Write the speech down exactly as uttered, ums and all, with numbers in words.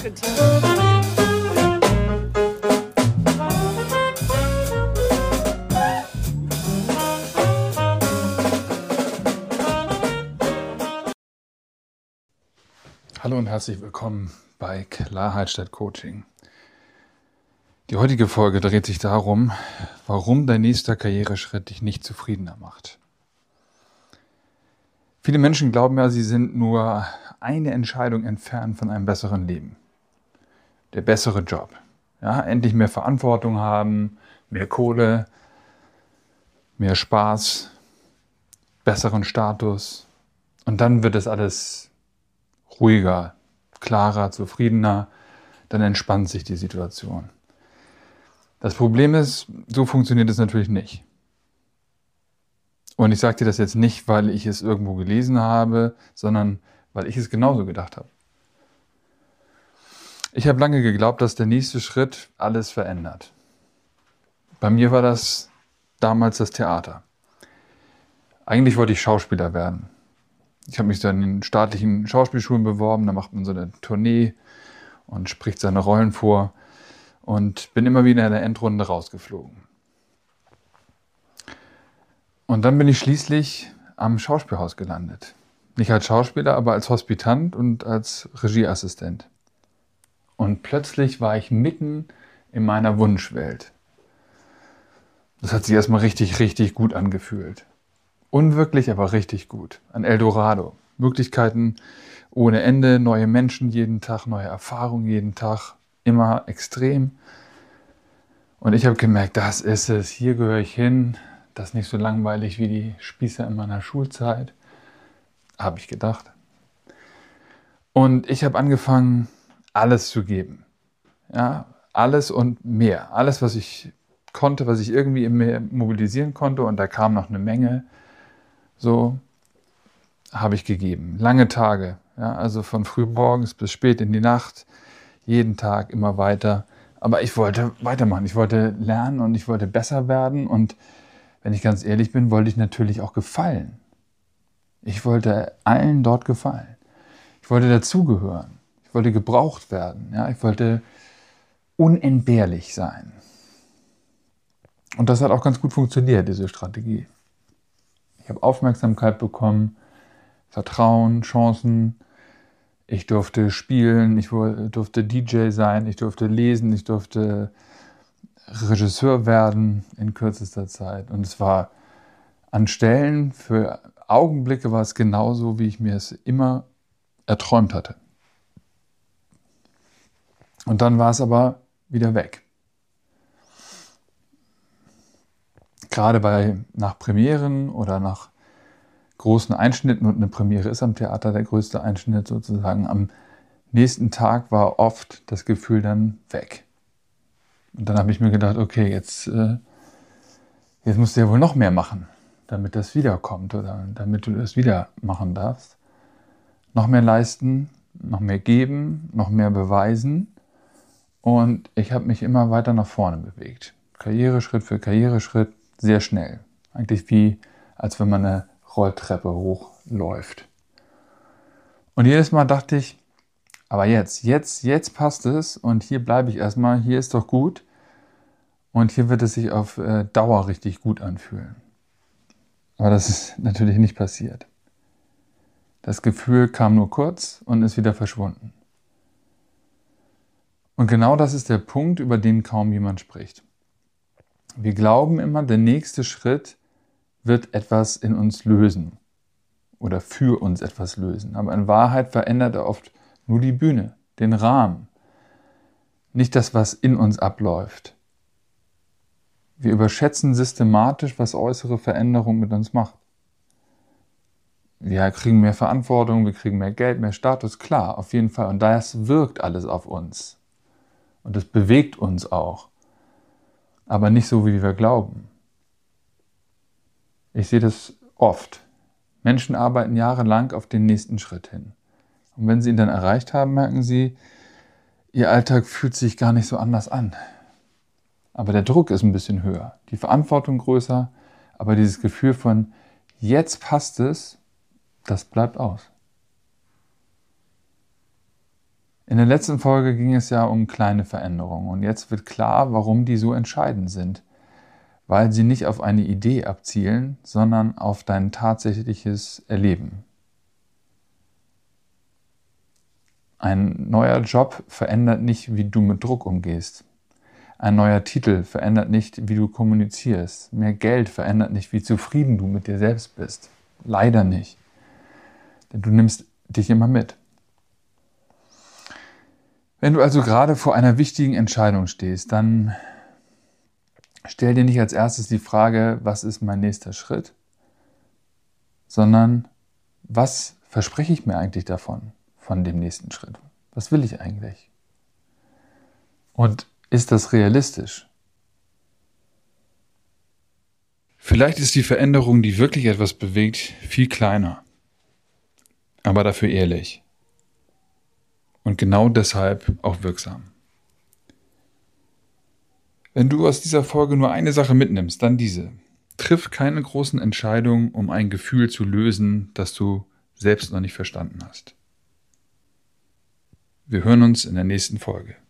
Marketing. Hallo und herzlich willkommen bei Klarheit statt Coaching. Die heutige Folge dreht sich darum, warum dein nächster Karriereschritt dich nicht zufriedener macht. Viele Menschen glauben ja, sie sind nur eine Entscheidung entfernt von einem besseren Leben. Der bessere Job. Ja, endlich mehr Verantwortung haben, mehr Kohle, mehr Spaß, besseren Status. Und dann wird es alles ruhiger, klarer, zufriedener, dann entspannt sich die Situation. Das Problem ist, so funktioniert es natürlich nicht. Und ich sage dir das jetzt nicht, weil ich es irgendwo gelesen habe, sondern weil ich es genauso gedacht habe. Ich habe lange geglaubt, dass der nächste Schritt alles verändert. Bei mir war das damals das Theater. Eigentlich wollte ich Schauspieler werden. Ich habe mich dann in den staatlichen Schauspielschulen beworben, da macht man so eine Tournee und spricht seine Rollen vor und bin immer wieder in der Endrunde rausgeflogen. Und dann bin ich schließlich am Schauspielhaus gelandet. Nicht als Schauspieler, aber als Hospitant und als Regieassistent. Und plötzlich war ich mitten in meiner Wunschwelt. Das hat sich erstmal richtig, richtig gut angefühlt. Unwirklich, aber richtig gut. Ein Eldorado. Möglichkeiten ohne Ende, neue Menschen jeden Tag, neue Erfahrungen jeden Tag. Immer extrem. Und ich habe gemerkt, das ist es. Hier gehöre ich hin. Das ist nicht so langweilig wie die Spießer in meiner Schulzeit. Habe ich gedacht. Und ich habe angefangen, alles zu geben. Ja, alles und mehr. Alles, was ich konnte, was ich irgendwie in mir mobilisieren konnte. Und da kam noch eine Menge. So habe ich gegeben. Lange Tage, ja, also von früh morgens bis spät in die Nacht, jeden Tag immer weiter. Aber ich wollte weitermachen, ich wollte lernen und ich wollte besser werden. Und wenn ich ganz ehrlich bin, wollte ich natürlich auch gefallen. Ich wollte allen dort gefallen. Ich wollte dazugehören. Ich wollte gebraucht werden. Ja, ich wollte unentbehrlich sein. Und das hat auch ganz gut funktioniert, diese Strategie. Ich habe Aufmerksamkeit bekommen, Vertrauen, Chancen. Ich durfte spielen, ich durfte D J sein, ich durfte lesen, ich durfte Regisseur werden in kürzester Zeit. Und es war an Stellen, für Augenblicke war es genauso, wie ich mir es immer erträumt hatte. Und dann war es aber wieder weg. Gerade bei, nach Premieren oder nach großen Einschnitten, und eine Premiere ist am Theater der größte Einschnitt sozusagen, am nächsten Tag war oft das Gefühl dann weg. Und dann habe ich mir gedacht, okay, jetzt, äh, jetzt musst du ja wohl noch mehr machen, damit das wiederkommt oder damit du das wieder machen darfst. Noch mehr leisten, noch mehr geben, noch mehr beweisen. Und ich habe mich immer weiter nach vorne bewegt. Karriereschritt für Karriereschritt. Sehr schnell. Eigentlich wie, als wenn man eine Rolltreppe hochläuft. Und jedes Mal dachte ich, aber jetzt, jetzt, jetzt passt es und hier bleibe ich erstmal, hier ist doch gut und hier wird es sich auf äh, Dauer richtig gut anfühlen. Aber das ist natürlich nicht passiert. Das Gefühl kam nur kurz und ist wieder verschwunden. Und genau das ist der Punkt, über den kaum jemand spricht. Wir glauben immer, der nächste Schritt wird etwas in uns lösen oder für uns etwas lösen. Aber in Wahrheit verändert er oft nur die Bühne, den Rahmen, nicht das, was in uns abläuft. Wir überschätzen systematisch, was äußere Veränderung mit uns macht. Wir kriegen mehr Verantwortung, wir kriegen mehr Geld, mehr Status, klar, auf jeden Fall. Und das wirkt alles auf uns. Und es bewegt uns auch. Aber nicht so, wie wir glauben. Ich sehe das oft. Menschen arbeiten jahrelang auf den nächsten Schritt hin. Und wenn sie ihn dann erreicht haben, merken sie, ihr Alltag fühlt sich gar nicht so anders an. Aber der Druck ist ein bisschen höher, die Verantwortung größer, aber dieses Gefühl von, jetzt passt es, das bleibt aus. In der letzten Folge ging es ja um kleine Veränderungen und jetzt wird klar, warum die so entscheidend sind, weil sie nicht auf eine Idee abzielen, sondern auf dein tatsächliches Erleben. Ein neuer Job verändert nicht, wie du mit Druck umgehst. Ein neuer Titel verändert nicht, wie du kommunizierst. Mehr Geld verändert nicht, wie zufrieden du mit dir selbst bist. Leider nicht. Denn du nimmst dich immer mit. Wenn du also gerade vor einer wichtigen Entscheidung stehst, dann stell dir nicht als erstes die Frage, was ist mein nächster Schritt, sondern was verspreche ich mir eigentlich davon, von dem nächsten Schritt? Was will ich eigentlich? Und ist das realistisch? Vielleicht ist die Veränderung, die wirklich etwas bewegt, viel kleiner, aber dafür ehrlich. Und genau deshalb auch wirksam. Wenn du aus dieser Folge nur eine Sache mitnimmst, dann diese. Triff keine großen Entscheidungen, um ein Gefühl zu lösen, das du selbst noch nicht verstanden hast. Wir hören uns in der nächsten Folge.